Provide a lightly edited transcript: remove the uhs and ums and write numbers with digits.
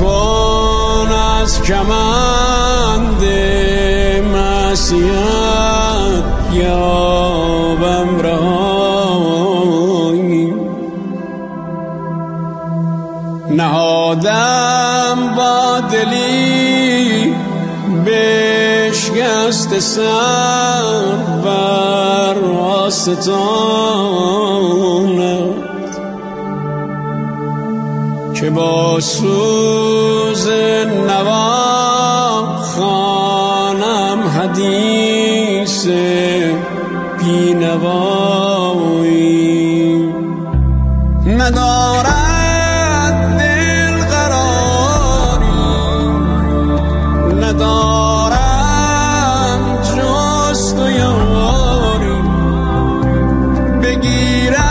کن از کمند معصیت یابم رهایی. نهادم با دلی بشکست سر بر آستانت که با سوز نوا خوانم حدیث بینوایی. ندارد دل قراری، ندارم جست و یاری، بگیرم